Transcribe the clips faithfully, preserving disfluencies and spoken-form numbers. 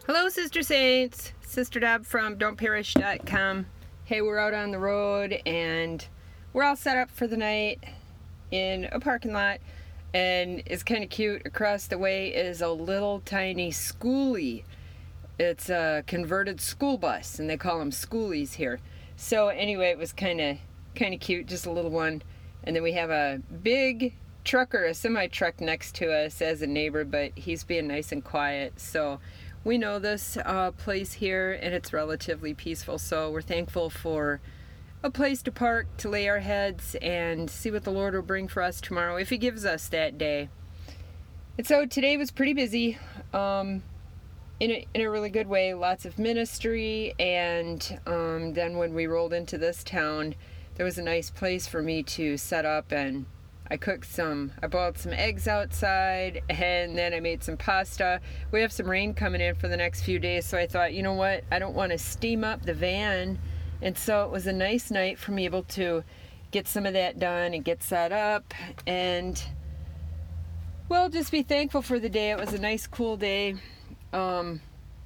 Hello, Sister Saints. Sister Deb from don't perish dot com. Hey, we're out on the road and we're all set up for the night in a parking lot. And it's kind of cute. Across the way is a little tiny schoolie. It's a converted school bus, and they call them schoolies here. So anyway, it was kind of kind of cute, just a little one. And then we have a big trucker, a semi-truck next to us as a neighbor, but he's being nice and quiet. So we know this uh, place here, and it's relatively peaceful. So we're thankful for a place to park, to lay our heads, and see what the Lord will bring for us tomorrow, if He gives us that day. And so today was pretty busy, um, in a, in a really good way. Lots of ministry, and um, then when we rolled into this town, there was a nice place for me to set up, and I cooked some, I boiled some eggs outside, and then I made some pasta. We have some rain coming in for the next few days, so I thought, you know what, I don't want to steam up the van. And so it was a nice night for me able to get some of that done and get set up. And, well, just be thankful for the day. It was a nice, cool day. Um,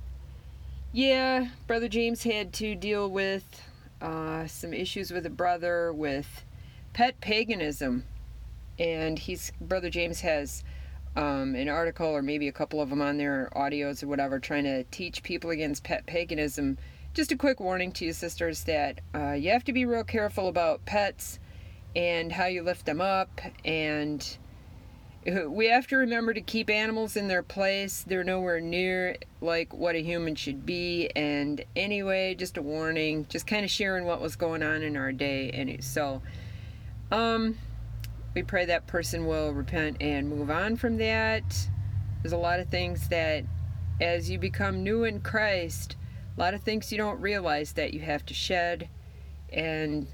yeah, Brother James had to deal with uh, some issues with a brother with pet paganism. And he's Brother James has um, an article, or maybe a couple of them on there, audios or whatever, trying to teach people against pet paganism. Just a quick warning to you, sisters, that uh, you have to be real careful about pets and how you lift them up. And we have to remember to keep animals in their place. They're nowhere near like what a human should be. And anyway, just a warning, just kind of sharing what was going on in our day. And so, um... we pray that person will repent and move on from that. There's a lot of things that, as you become new in Christ, a lot of things you don't realize that you have to shed and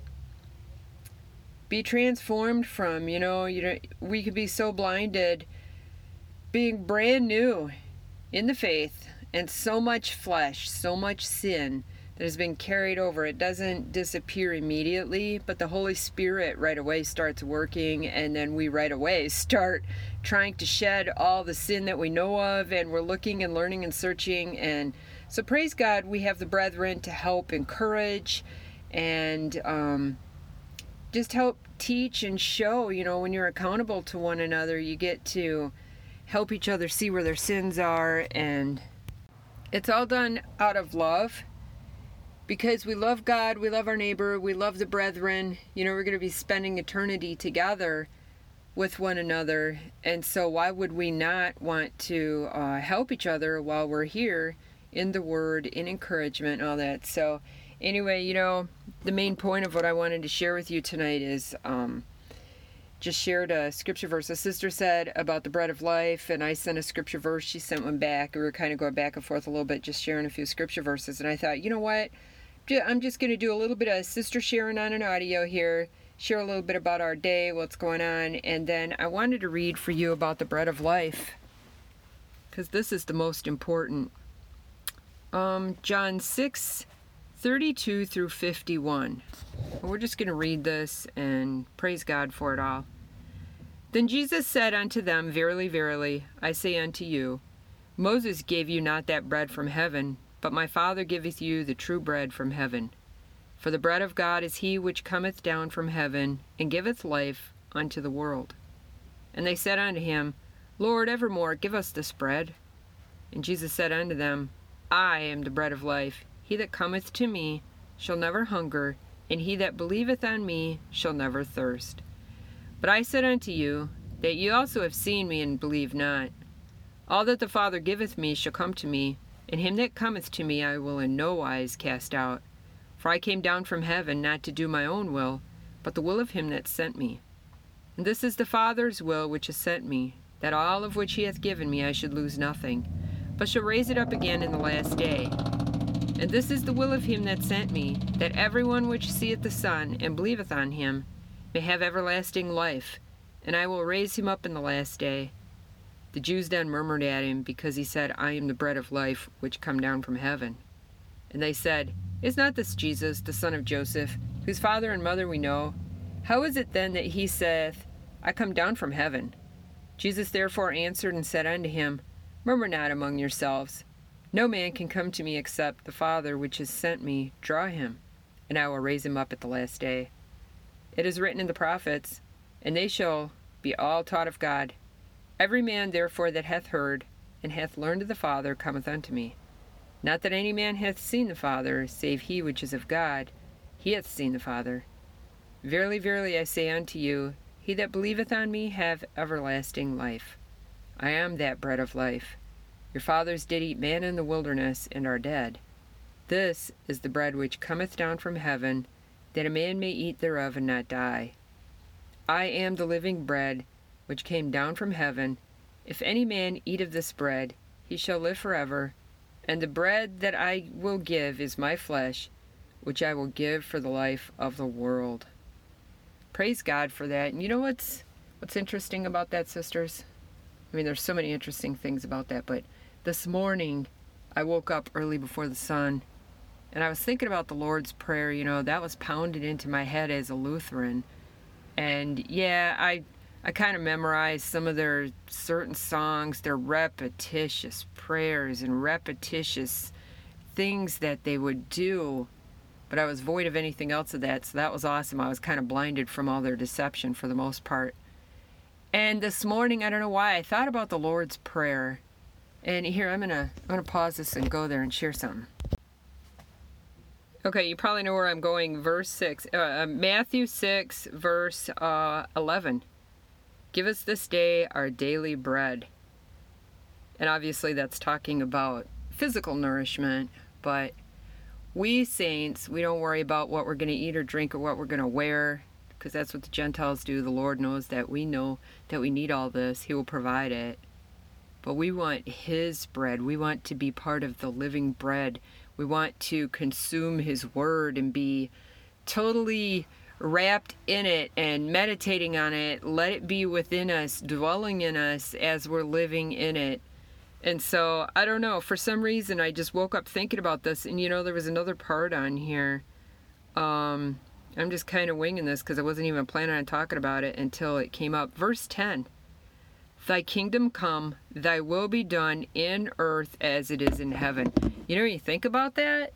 be transformed from. You know, you know, we could be so blinded being brand new in the faith, and so much flesh, so much sin that has been carried over. It doesn't disappear immediately, but the Holy Spirit right away starts working, and then we right away start trying to shed all the sin that we know of, and we're looking and learning and searching. And so praise God, we have the brethren to help encourage and um, just help teach and show. You know, when you're accountable to one another, you get to help each other see where their sins are, and it's all done out of love. Because we love God, we love our neighbor, we love the brethren. You know, we're going to be spending eternity together with one another. And so why would we not want to uh, help each other while we're here in the Word, in encouragement, all that. So anyway, you know, the main point of what I wanted to share with you tonight is um, just shared a scripture verse. A sister said about the bread of life, and I sent a scripture verse. She sent one back. We were kind of going back and forth a little bit, just sharing a few scripture verses. And I thought, you know what? I'm just going to do a little bit of sister sharing on an audio here, share a little bit about our day, what's going on, and then I wanted to read for you about the bread of life, because this is the most important. Um, John six, thirty-two through fifty-one. We're just going to read this and praise God for it all. Then Jesus said unto them, Verily, verily, I say unto you, Moses gave you not that bread from heaven, but my Father giveth you the true bread from heaven. For the bread of God is he which cometh down from heaven, and giveth life unto the world. And they said unto him, Lord, evermore give us this bread. And Jesus said unto them, I am the bread of life. He that cometh to me shall never hunger, and he that believeth on me shall never thirst. But I said unto you, that ye also have seen me, and believe not. All that the Father giveth me shall come to me, and him that cometh to me I will in no wise cast out. For I came down from heaven not to do my own will, but the will of him that sent me. And this is the Father's will which has sent me, that all of which he hath given me I should lose nothing, but shall raise it up again in the last day. And this is the will of him that sent me, that every one which seeth the Son, and believeth on him, may have everlasting life, and I will raise him up in the last day. The Jews then murmured at him, because he said, I am the bread of life, which come down from heaven. And they said, Is not this Jesus, the son of Joseph, whose father and mother we know? How is it then that he saith, I come down from heaven? Jesus therefore answered and said unto him, Murmur not among yourselves. No man can come to me except the Father which has sent me draw him, and I will raise him up at the last day. It is written in the prophets, and they shall be all taught of God. Every man therefore that hath heard, and hath learned of the Father, cometh unto me. Not that any man hath seen the Father, save he which is of God, he hath seen the Father. Verily, verily, I say unto you, he that believeth on me have everlasting life. I am that bread of life. Your fathers did eat manna in the wilderness, and are dead. This is the bread which cometh down from heaven, that a man may eat thereof and not die. I am the living bread, which came down from heaven. If any man eat of this bread, he shall live forever. And the bread that I will give is my flesh, which I will give for the life of the world. Praise God for that. And you know what's what's interesting about that, sisters? I mean, there's so many interesting things about that, but this morning I woke up early before the sun, and I was thinking about the Lord's Prayer. You know, that was pounded into my head as a Lutheran. And yeah, I I kind of memorized some of their certain songs, their repetitious prayers and repetitious things that they would do, but I was void of anything else of that, so that was awesome. I was kind of blinded from all their deception for the most part. And this morning, I don't know why, I thought about the Lord's Prayer. And here, I'm gonna I'm gonna pause this and go there and share something. Okay, you probably know where I'm going. Verse six, uh, Matthew six, verse uh, eleven. Give us this day our daily bread. And obviously that's talking about physical nourishment, but we saints, we don't worry about what we're going to eat or drink or what we're going to wear, because that's what the Gentiles do. The Lord knows that we know that we need all this. He will provide it. But we want His bread. We want to be part of the living bread. We want to consume His word and be totally wrapped in it and meditating on it. Let it be within us, dwelling in us as we're living in it. And so, I don't know, for some reason I just woke up thinking about this, and you know, there was another part on here. Um, I'm just kind of winging this because I wasn't even planning on talking about it until it came up. Verse ten. Thy kingdom come, thy will be done in earth as it is in heaven. You know, when you think about that,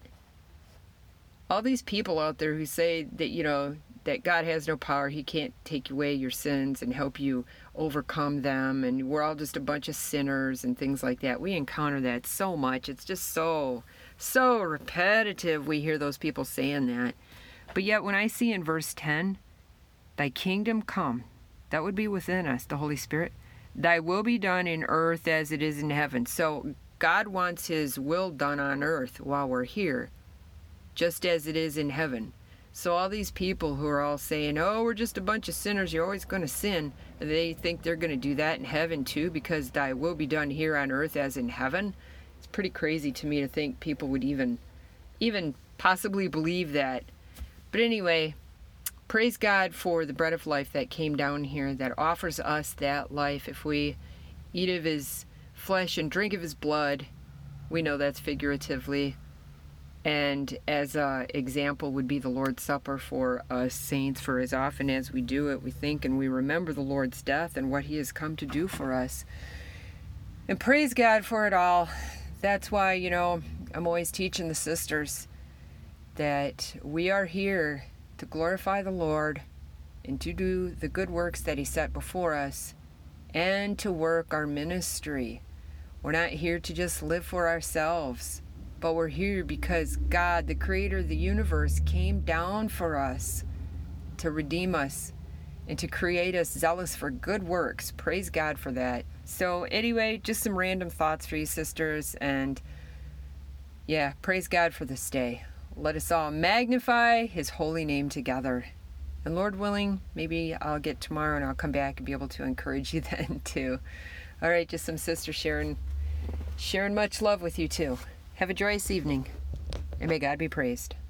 all these people out there who say that, you know, that God has no power, He can't take away your sins and help you overcome them, and we're all just a bunch of sinners and things like that. We encounter that so much. It's just so, so repetitive. We hear those people saying that. But yet when I see in verse ten, thy kingdom come, that would be within us, the Holy Spirit. Thy will be done in earth as it is in heaven. So God wants His will done on earth while we're here, just as it is in heaven. So all these people who are all saying, oh, we're just a bunch of sinners, you're always going to sin, they think they're going to do that in heaven too, because thy will be done here on earth as in heaven. It's pretty crazy to me to think people would even, even possibly believe that. But anyway, praise God for the bread of life that came down here, that offers us that life. If we eat of His flesh and drink of His blood, we know that's figuratively. And as an example would be the Lord's Supper for us saints, for as often as we do it, we think and we remember the Lord's death and what He has come to do for us. And praise God for it all. That's why, you know, I'm always teaching the sisters that we are here to glorify the Lord and to do the good works that He set before us and to work our ministry. We're not here to just live for ourselves, but we're here because God, the creator of the universe, came down for us to redeem us and to create us zealous for good works. Praise God for that. So anyway, just some random thoughts for you sisters, and yeah, praise God for this day. Let us all magnify His holy name together. And Lord willing, maybe I'll get tomorrow and I'll come back and be able to encourage you then too. All right, just some sisters sharing, sharing much love with you too. Have a joyous evening, and may God be praised.